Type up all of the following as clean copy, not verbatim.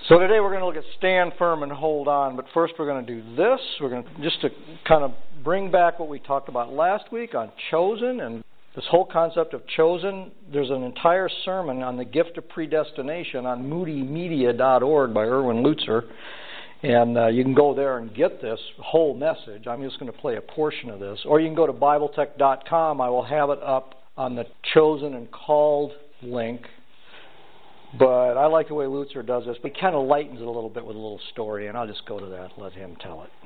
So today we're going to look at stand firm and hold on, but first we're going to do this. We're going to just to kind of bring back what we talked about last week on chosen and this whole concept of chosen. There's an entire sermon on the gift of predestination on moodymedia.org by Erwin Lutzer, and you can go there and get this whole message. I'm just going to play a portion of this, or you can go to BibleTech.com. I will have it up on the chosen and called link. But I like the way Lutzer does this, but he kind of lightens it a little bit with a little story, and I'll just go to that and let him tell it.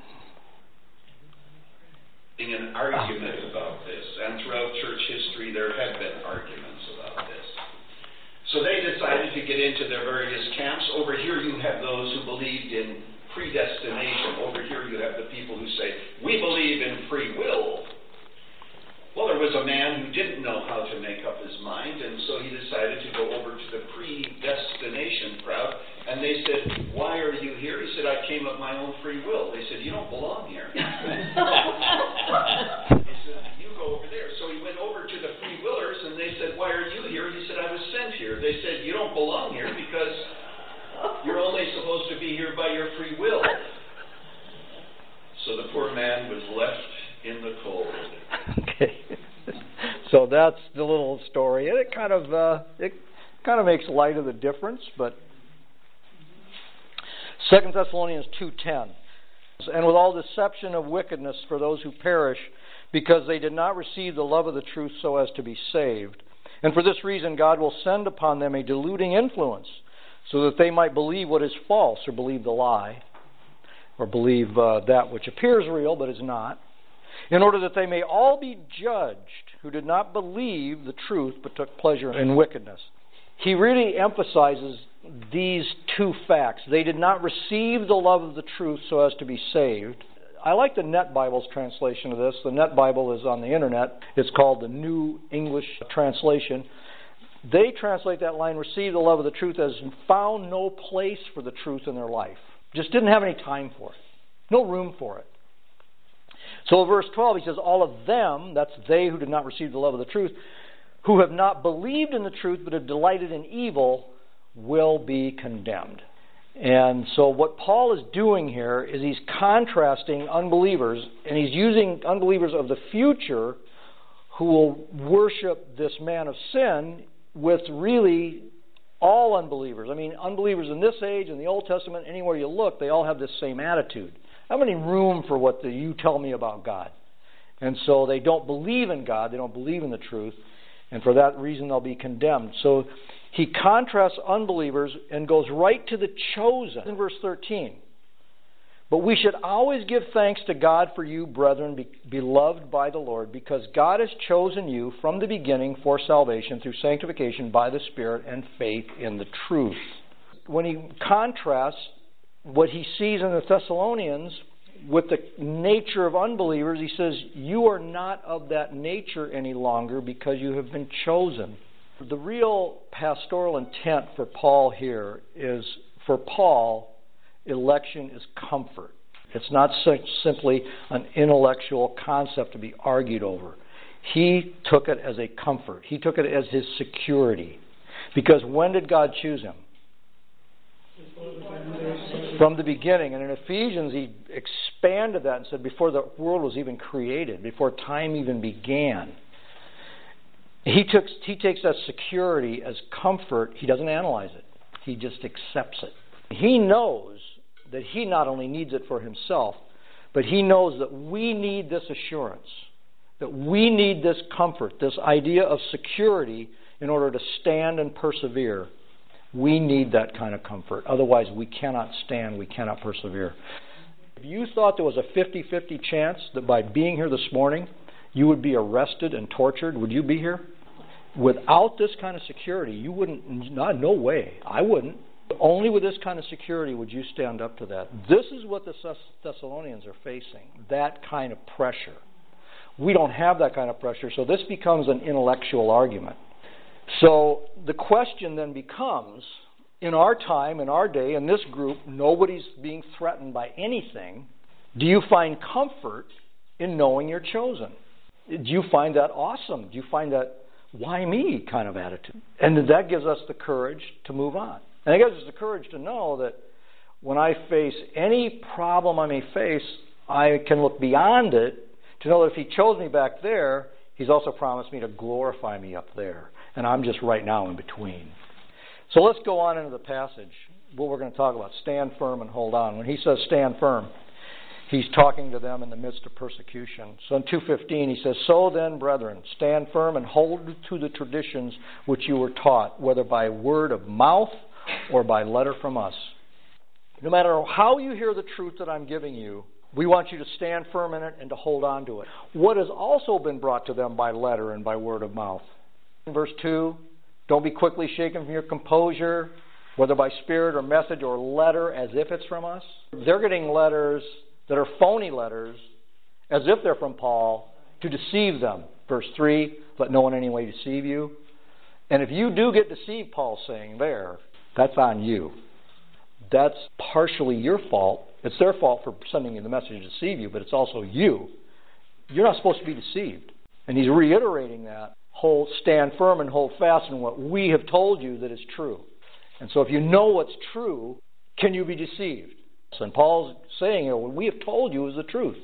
In an argument about this, and throughout church history there have been arguments about this. So they decided to get into their various camps. Over here you have those who believed in predestination. Over here you have the people who say, we believe in free will. Well, there was a man who didn't know how to make up his mind, and so he decided to go over to the predestination crowd, and they said, why are you here? He said, I came of my own free will. They said, you don't belong here. He said, you go over there. So he went over to the free willers, and they said, why are you here? He said, I was sent here. They said, you don't belong here because you're only supposed to be here by your free will. So the poor man was left in the cold. Okay. So that's the little story, and it kind of makes light of the difference. But 2 Thessalonians 2:10, and with all deception of wickedness for those who perish, because they did not receive the love of the truth so as to be saved. And for this reason God will send upon them a deluding influence, so that they might believe what is false, or believe the lie, or believe that which appears real but is not, in order that they may all be judged who did not believe the truth but took pleasure in wickedness. He really emphasizes these two facts. They did not receive the love of the truth so as to be saved. I like the Net Bible's translation of this. The Net Bible is on the internet. It's called the New English Translation. They translate that line, receive the love of the truth, as found no place for the truth in their life. Just didn't have any time for it. No room for it. So in verse 12 he says, all of them, that's they who did not receive the love of the truth, who have not believed in the truth but have delighted in evil, will be condemned. And so what Paul is doing here is he's contrasting unbelievers, and he's using unbelievers of the future who will worship this man of sin with really all unbelievers. I mean, unbelievers in this age, in the Old Testament, anywhere you look, they all have this same attitude. How many room for what you tell me about God? And so they don't believe in God, they don't believe in the truth, and for that reason they'll be condemned. So he contrasts unbelievers and goes right to the chosen in verse 13. But we should always give thanks to God for you, brethren, beloved by the Lord, because God has chosen you from the beginning for salvation through sanctification by the Spirit and faith in the truth. When he contrasts what he sees in the Thessalonians with the nature of unbelievers, he says, you are not of that nature any longer because you have been chosen. The real pastoral intent for Paul here is, for Paul, election is comfort. It's not simply an intellectual concept to be argued over. He took it as a comfort. He took it as his security. Because when did God choose him? From the beginning. And in Ephesians he expanded that and said before the world was even created, before time even began. He takes that security as comfort. He doesn't analyze it. He just accepts it. He knows that he not only needs it for himself, but he knows that we need this assurance, that we need this comfort, this idea of security in order to stand and persevere. We need that kind of comfort. Otherwise, we cannot stand, we cannot persevere. If you thought there was a 50-50 chance that by being here this morning, you would be arrested and tortured, would you be here? Without this kind of security, you wouldn't, no way, I wouldn't. Only with this kind of security would you stand up to that. This is what the Thessalonians are facing, that kind of pressure. We don't have that kind of pressure, so this becomes an intellectual argument. So the question then becomes, in our time, in our day, in this group, nobody's being threatened by anything. Do you find comfort in knowing you're chosen? Do you find that awesome? Do you find that, why me kind of attitude? And that gives us the courage to move on. And it gives us the courage to know that when I face any problem I may face, I can look beyond it to know that if He chose me back there, He's also promised me to glorify me up there. And I'm just right now in between. So let's go on into the passage. What we're going to talk about, stand firm and hold on. When he says stand firm, he's talking to them in the midst of persecution. So in 2:15 he says, "So then, brethren, stand firm and hold to the traditions which you were taught, whether by word of mouth or by letter from us." No matter how you hear the truth that I'm giving you, we want you to stand firm in it and to hold on to it. What has also been brought to them by letter and by word of mouth. In verse 2, don't be quickly shaken from your composure, whether by spirit or message or letter, as if it's from us. They're getting letters that are phony letters, as if they're from Paul, to deceive them. Verse 3, let no one in any way deceive you. And if you do get deceived, Paul's saying there, that's on you. That's partially your fault. It's their fault for sending you the message to deceive you, but it's also you. You're not supposed to be deceived. And he's reiterating that. Stand firm and hold fast in what we have told you that is true. And so if you know what's true, can you be deceived? And Paul's saying here, what we have told you is the truth.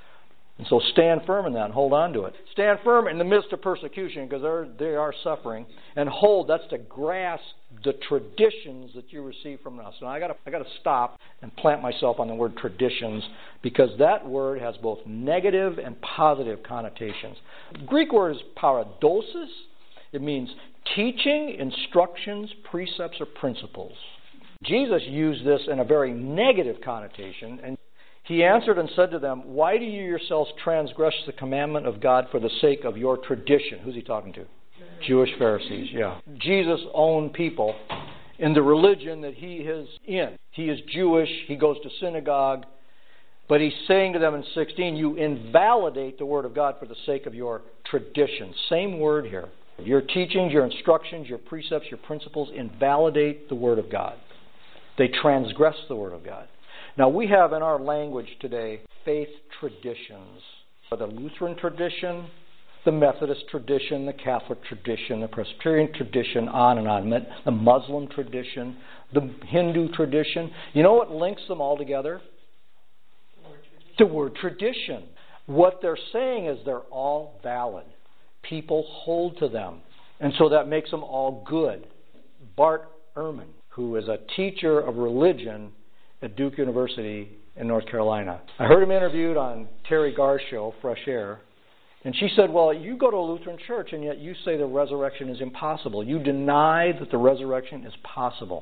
And so stand firm in that and hold on to it. Stand firm in the midst of persecution, because they are suffering. And hold, that's to grasp the traditions that you receive from us. Now I got to stop and plant myself on the word traditions, because that word has both negative and positive connotations. The Greek word is paradosis. It means teaching, instructions, precepts, or principles. Jesus used this in a very negative connotation, and he answered and said to them, "Why do you yourselves transgress the commandment of God for the sake of your tradition?" Who's he talking to? Jewish Pharisees, yeah. Jesus' own people in the religion that he is in. He is Jewish, he goes to synagogue, but he's saying to them in 16, you invalidate the Word of God for the sake of your tradition. Same word here. Your teachings, your instructions, your precepts, your principles invalidate the Word of God. They transgress the Word of God. Now, we have in our language today faith traditions. The Lutheran tradition, the Methodist tradition, the Catholic tradition, the Presbyterian tradition, on and on. The Muslim tradition, the Hindu tradition. You know what links them all together? The word tradition. What they're saying is they're all valid. People hold to them. And so that makes them all good. Bart Ehrman, who is a teacher of religion at Duke University in North Carolina. I heard him interviewed on Terry Garr's show, Fresh Air, and she said, well, you go to a Lutheran church and yet you say the resurrection is impossible. You deny that the resurrection is possible.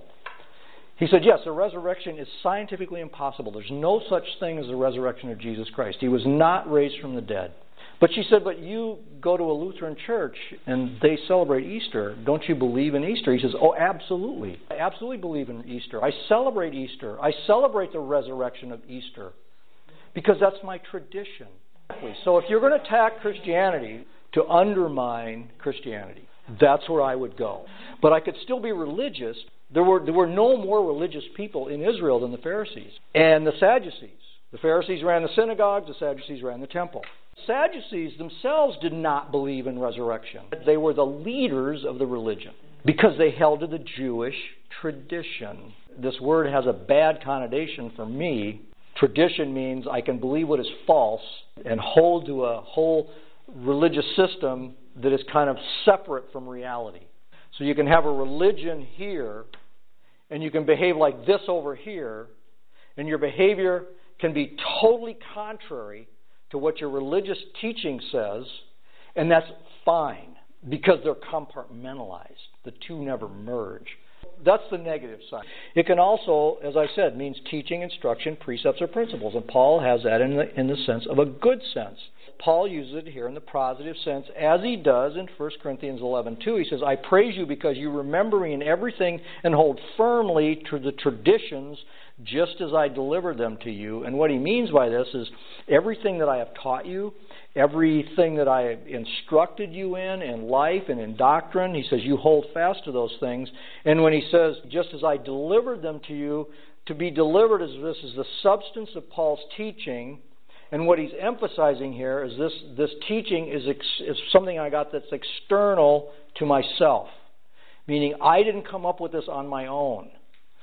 He said, yes, the resurrection is scientifically impossible. There's no such thing as the resurrection of Jesus Christ. He was not raised from the dead. But she said, but you go to a Lutheran church and they celebrate Easter. Don't you believe in Easter? He says, oh, absolutely. I absolutely believe in Easter. I celebrate Easter. I celebrate the resurrection of Easter because that's my tradition. So if you're going to attack Christianity to undermine Christianity, that's where I would go. But I could still be religious. There were no more religious people in Israel than the Pharisees and the Sadducees. The Pharisees ran the synagogues, the Sadducees ran the temple. Sadducees themselves did not believe in resurrection. They were the leaders of the religion because they held to the Jewish tradition. This word has a bad connotation for me. Tradition means I can believe what is false and hold to a whole religious system that is kind of separate from reality. So you can have a religion here and you can behave like this over here, and your behavior can be totally contrary to what your religious teaching says, and that's fine because they're compartmentalized. The two never merge. That's the negative side. It can also, as I said, means teaching, instruction, precepts, or principles, and Paul has that in the sense of a good sense. Paul uses it here in the positive sense, as he does in 1 Corinthians 11:2. He says, I praise you because you remember me in everything and hold firmly to the traditions just as I delivered them to you. And what he means by this is everything that I have taught you, everything that I have instructed you in life and in doctrine, he says you hold fast to those things. And when he says, just as I delivered them to you, to be delivered is the substance of Paul's teaching. And what he's emphasizing here is this teaching is something I got that's external to myself. Meaning I didn't come up with this on my own.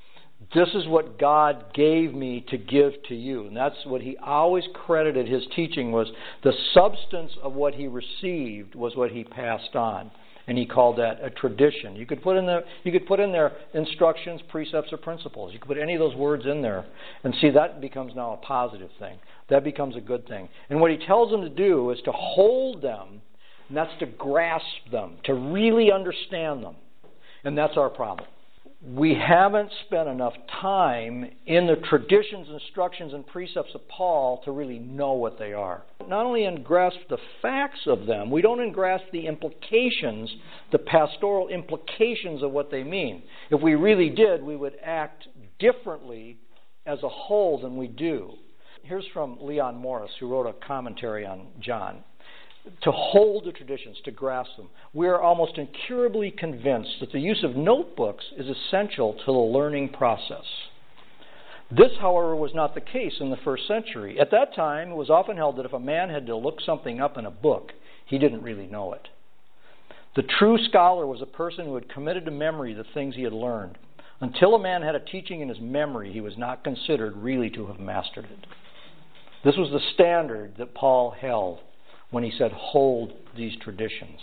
This is what God gave me to give to you. And that's what he always credited his teaching was the substance of what he received was what he passed on. And he called that a tradition. You could put in there instructions, precepts, or principles. You could put any of those words in there. And see, that becomes now a positive thing. That becomes a good thing. And what he tells them to do is to hold them, and that's to grasp them, to really understand them. And that's our problem. We haven't spent enough time in the traditions, instructions, and precepts of Paul to really know what they are. Not only grasp the facts of them, we don't grasp the implications, the pastoral implications of what they mean. If we really did, we would act differently as a whole than we do. Here's from Leon Morris, who wrote a commentary on John. To hold the traditions, to grasp them. We are almost incurably convinced that the use of notebooks is essential to the learning process. This, however, was not the case in the first century. At that time, it was often held that if a man had to look something up in a book, he didn't really know it. The true scholar was a person who had committed to memory the things he had learned. Until a man had a teaching in his memory, he was not considered really to have mastered it. This was the standard that Paul held when he said, hold these traditions.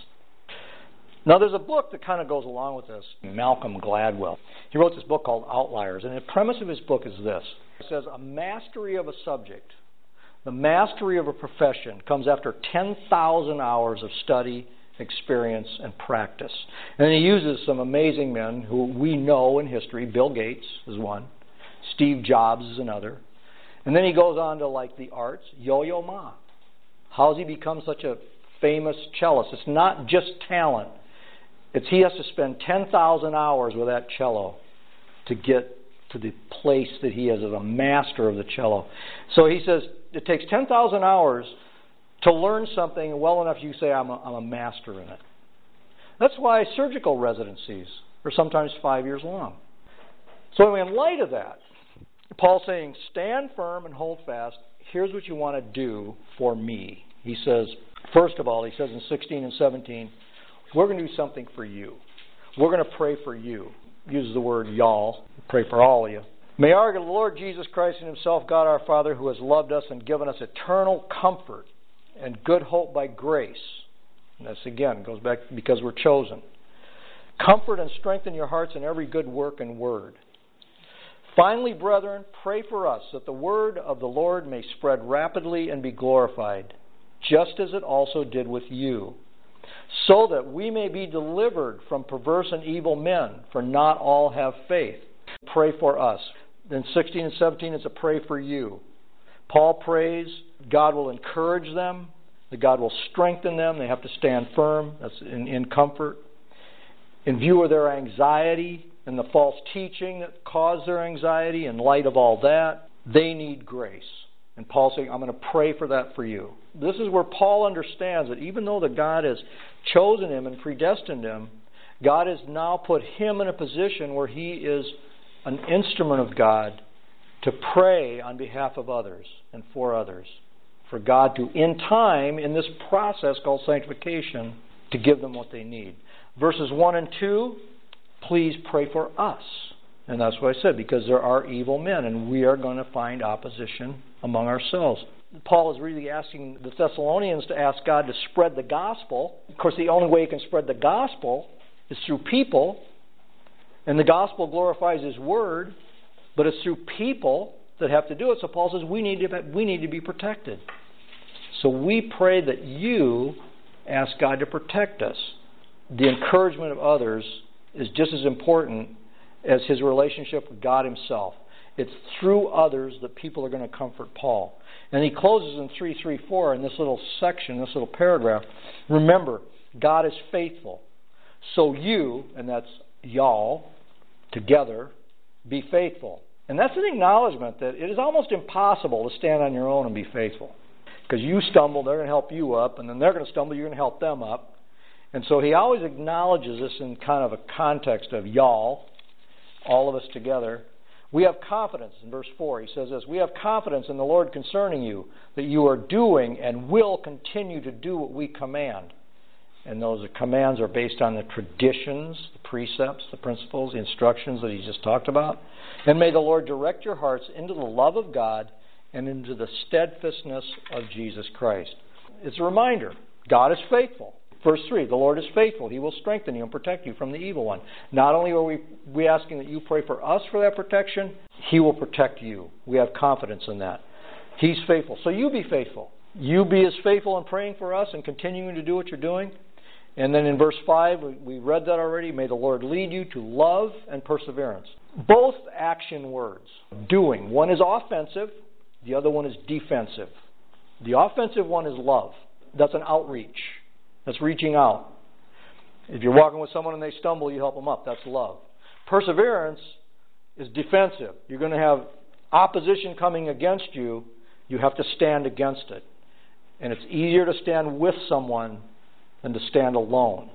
Now, there's a book that kind of goes along with this, Malcolm Gladwell. He wrote this book called Outliers, and the premise of his book is this. It says, a mastery of a subject, the mastery of a profession, comes after 10,000 hours of study, experience, and practice. And he uses some amazing men who we know in history. Bill Gates is one. Steve Jobs is another. And then he goes on to, like, the arts, Yo-Yo Ma. How has he become such a famous cellist? It's not just talent. He has to spend 10,000 hours with that cello to get to the place that he is as a master of the cello. So he says it takes 10,000 hours to learn something well enough you say, I'm a master in it. That's why surgical residencies are sometimes 5 years long. So in light of that, Paul's saying, stand firm and hold fast. Here's what you want to do for me. He says, first of all, he says in 16 and 17, we're going to do something for you. We're going to pray for you. Uses the word y'all. Pray for all of you. May our Lord Jesus Christ and himself, God our Father, who has loved us and given us eternal comfort and good hope by grace. And this again goes back because we're chosen. Comfort and strengthen your hearts in every good work and word. Finally, brethren, pray for us that the word of the Lord may spread rapidly and be glorified, just as it also did with you, so that we may be delivered from perverse and evil men, for not all have faith. Pray for us. In 16 and 17, it's a pray for you. Paul prays God will encourage them, that God will strengthen them. They have to stand firm. That's in comfort. In view of their anxiety and the false teaching that caused their anxiety, in light of all that, they need grace. And Paul's saying, I'm going to pray for that for you. This is where Paul understands that even though that God has chosen him and predestined him, God has now put him in a position where he is an instrument of God to pray on behalf of others and for others. For God to, in time, in this process called sanctification, to give them what they need. Verses 1 and 2, please pray for us. And that's what I said, because there are evil men, and we are going to find opposition among ourselves. Paul is really asking the Thessalonians to ask God to spread the gospel. Of course, the only way he can spread the gospel is through people, and the gospel glorifies his word, but it's through people that have to do it. So Paul says we need to be protected. So we pray that you ask God to protect us. The encouragement of others is just as important as his relationship with God himself. It's through others that people are going to comfort Paul. And he closes in 3:3-4 in this little section, this little paragraph. Remember, God is faithful. So you, and that's y'all, together, be faithful. And that's an acknowledgement that it is almost impossible to stand on your own and be faithful. Because you stumble, they're going to help you up, and then they're going to stumble, you're going to help them up. And so he always acknowledges this in kind of a context of y'all, all of us together. We have confidence, in verse 4, he says this, we have confidence in the Lord concerning you, that you are doing and will continue to do what we command. And those commands are based on the traditions, the precepts, the principles, the instructions that he just talked about. And may the Lord direct your hearts into the love of God and into the steadfastness of Jesus Christ. It's a reminder, God is faithful. Verse 3, the Lord is faithful. He will strengthen you and protect you from the evil one. Not only are we asking that you pray for us for that protection, He will protect you. We have confidence in that. He's faithful. So you be faithful. You be as faithful in praying for us and continuing to do what you're doing. And then in verse 5, we read that already. May the Lord lead you to love and perseverance. Both action words. Doing. One is offensive. The other one is defensive. The offensive one is love. That's an outreach. That's reaching out. If you're walking with someone and they stumble, you help them up. That's love. Perseverance is defensive. You're going to have opposition coming against you. You have to stand against it. And it's easier to stand with someone than to stand alone.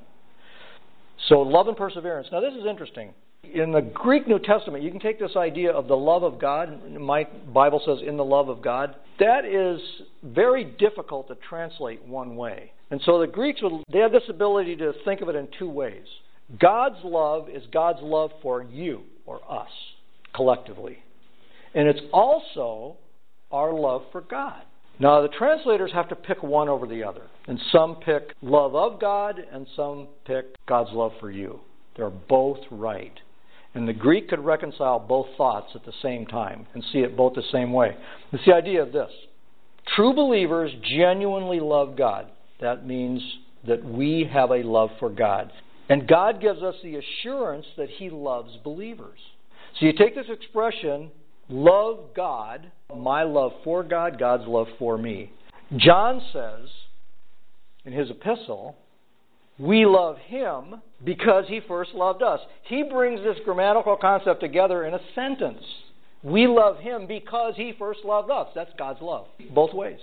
So love and perseverance. Now this is interesting. In the Greek New Testament, you can take this idea of the love of God. My Bible says in the love of God. That is very difficult to translate one way. And so the Greeks, they have this ability to think of it in two ways. God's love is God's love for you or us collectively. And it's also our love for God. Now the translators have to pick one over the other. And some pick love of God and some pick God's love for you. They're both right. And the Greek could reconcile both thoughts at the same time and see it both the same way. It's the idea of this. True believers genuinely love God. That means that we have a love for God. And God gives us the assurance that He loves believers. So you take this expression, love God, my love for God, God's love for me. John says in his epistle, we love Him because He first loved us. He brings this grammatical concept together in a sentence. We love Him because He first loved us. That's God's love, both ways.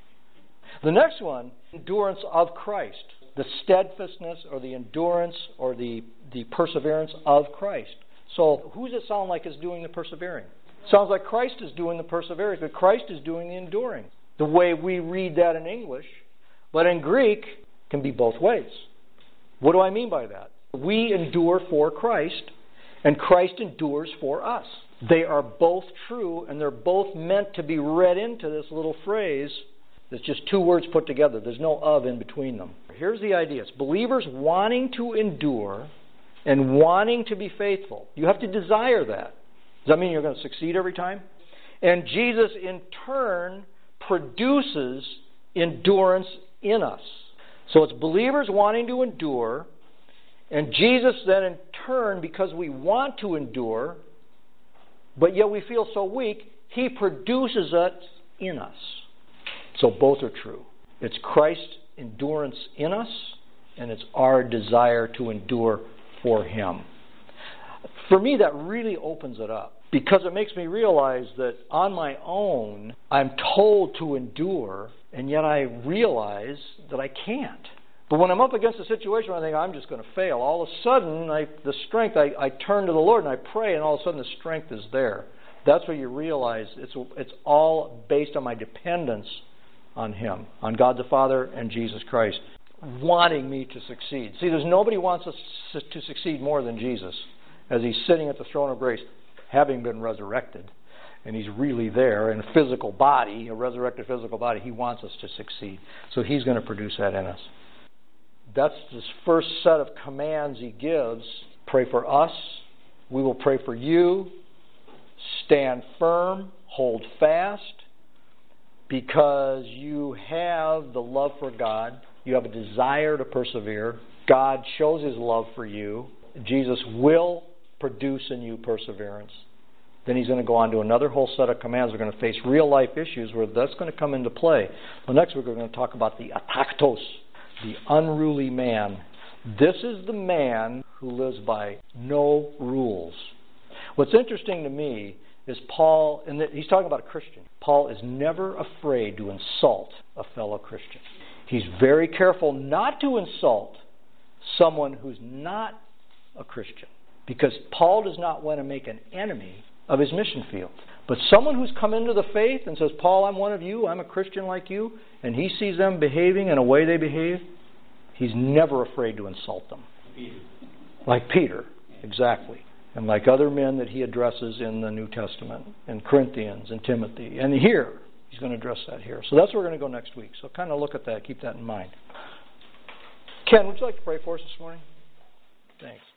The next one, endurance of Christ. The steadfastness or the endurance or the perseverance of Christ. So who does it sound like is doing the persevering? It sounds like Christ is doing the persevering, but Christ is doing the enduring. The way we read that in English, but in Greek, it can be both ways. What do I mean by that? We endure for Christ, and Christ endures for us. They are both true, and they're both meant to be read into this little phrase. It's just two words put together. There's no of in between them. Here's the idea. It's believers wanting to endure and wanting to be faithful. You have to desire that. Does that mean you're going to succeed every time? And Jesus, in turn, produces endurance in us. So it's believers wanting to endure, and Jesus then in turn, because we want to endure, but yet we feel so weak, He produces it in us. So both are true. It's Christ's endurance in us, and it's our desire to endure for Him. For me, that really opens it up, because it makes me realize that on my own, I'm told to endure, and yet I realize that I can't. But when I'm up against a situation where I think I'm just going to fail, all of a sudden, I turn to the Lord and I pray, and all of a sudden the strength is there. That's where you realize it's all based on my dependence on Him, on God the Father and Jesus Christ, wanting me to succeed. See, there's nobody who wants us to succeed more than Jesus, as He's sitting at the throne of grace, having been resurrected. And He's really there in a physical body, a resurrected physical body. He wants us to succeed. So He's going to produce that in us. That's this first set of commands He gives. Pray for us. We will pray for you. Stand firm. Hold fast. Because you have the love for God. You have a desire to persevere. God shows His love for you. Jesus will produce in you perseverance. Then He's going to go on to another whole set of commands. We're going to face real life issues where that's going to come into play. Well, next we're going to talk about the ataktos, the unruly man. This is the man who lives by no rules. What's interesting to me is Paul, and he's talking about a Christian. Paul is never afraid to insult a fellow Christian. He's very careful not to insult someone who's not a Christian, because Paul does not want to make an enemy of his mission field. But someone who's come into the faith and says, Paul, I'm one of you, I'm a Christian like you, and he sees them behaving in a way they behave, He's never afraid to insult them. Peter. Like Peter, exactly. And like other men that he addresses in the New Testament, in Corinthians and Timothy. And here, he's going to address that here. So that's where we're going to go next week. So kind of look at that, keep that in mind. Ken, would you like to pray for us this morning? Thanks.